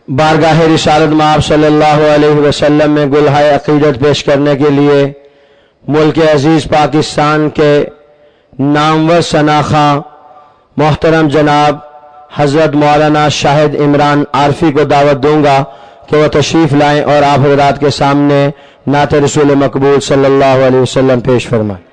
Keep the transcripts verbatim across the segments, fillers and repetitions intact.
بارگاہ رسالت میں آپ صلی اللہ علیہ وسلم میں گلہائے عقیدت پیش کرنے کے لیے ملک عزیز پاکستان کے نامور شناخواں محترم جناب حضرت مولانا شاہد عمران عارفی کو دعوت دوں گا کہ وہ تشریف لائیں اور آپ حضرات کے سامنے نعت رسول مقبول صلی اللہ علیہ وسلم پیش فرمائیں۔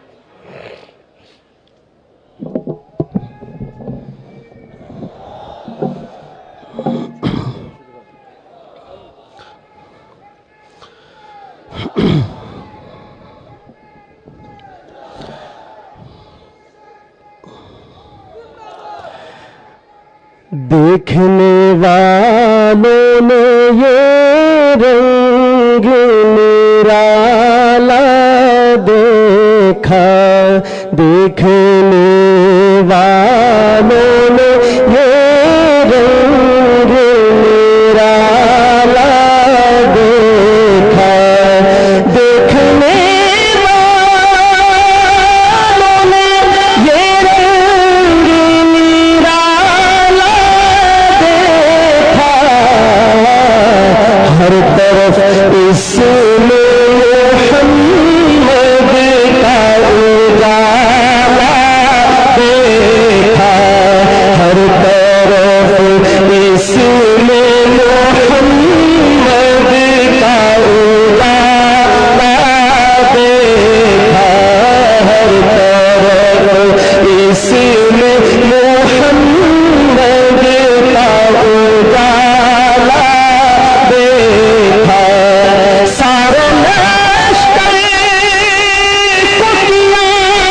دیکھنے والوں نے یہ رنگ نرالا دیکھا، دیکھنے والوں نے یہ رنگ نرالا دیکھا، دیکھنے ہر طرف اس میں محمد کا اجالا دیکھا، ہر طرف اس میں محمد کا اجالا دیکھا، ہر طرف اس میں محمد کا اجالا دیکھا، سارے لشکر کو کیا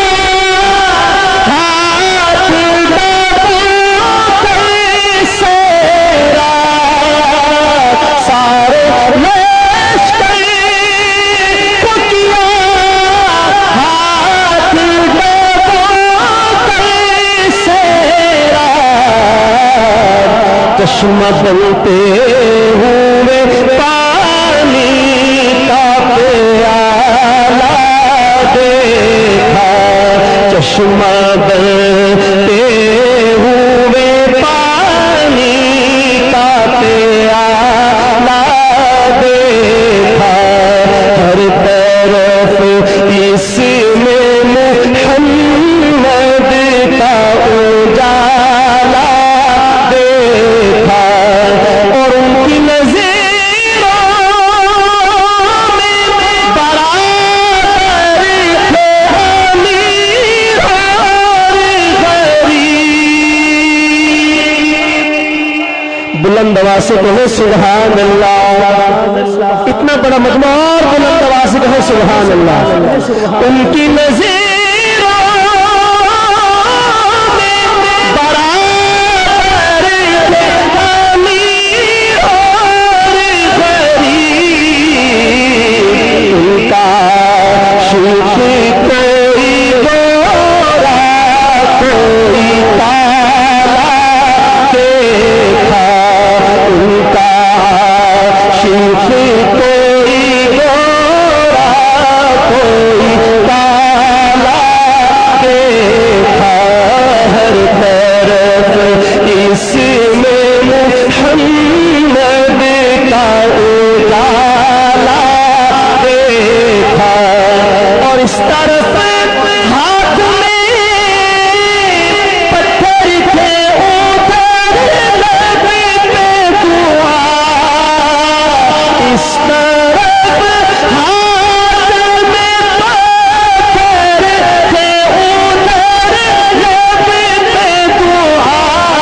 ہاتھ سیرا، سارے لشکر کو کیا ہاتھ سیرا، چشمہ بنتے ہوئے پانی کا پیالہ دیکھا، چشمہ بنتے ہوئے پانی کا پیالہ دیکھا، ہر طرف اس میں محمد کا اجالا دیکھا، اور ان کی نظروں میں برابر تھے امیر اور غریب۔ بلند آواز سے کہو سبحان اللہ، اتنا بڑا مجموعہ اور بلند آواز سے کہو سبحان اللہ۔ ان کی نظروں کوئی گورا کوئی کالا دیکھا، ان کا شیخ کوئی گورا کوئی کالا دیکھا، ہر طرف اس میں محمد کا اجالا دیکھا، اور اس طرف ہاتھ میں پتھر تھے ادھر لب پہ دعا، اس طرف ہاتھ میں پتھر تھے ادھر لب پہ دعا،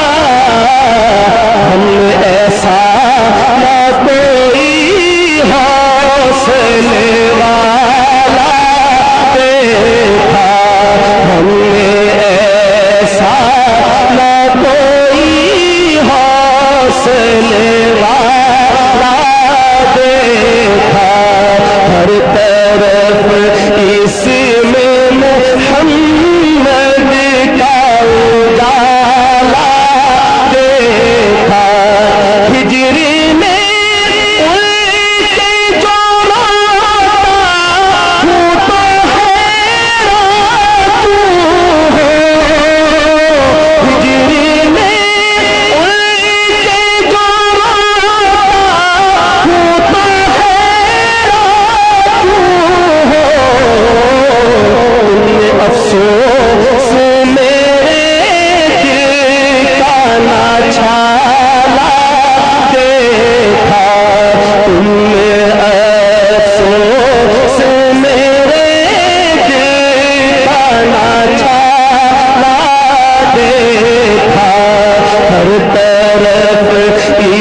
ہم نے ایسا نہ کوئی حوصلے والا دیکھا، ہم نے ایسا نہ کوئی حوصلے والا دیکھا، ہر طرف اس میں محمد کا اجالا دیکھا، ہجری میں ان کے جو روتا ہوں تو حیران تو ہو، ہجری میں ان کے جو روتا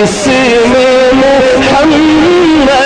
بسم محمد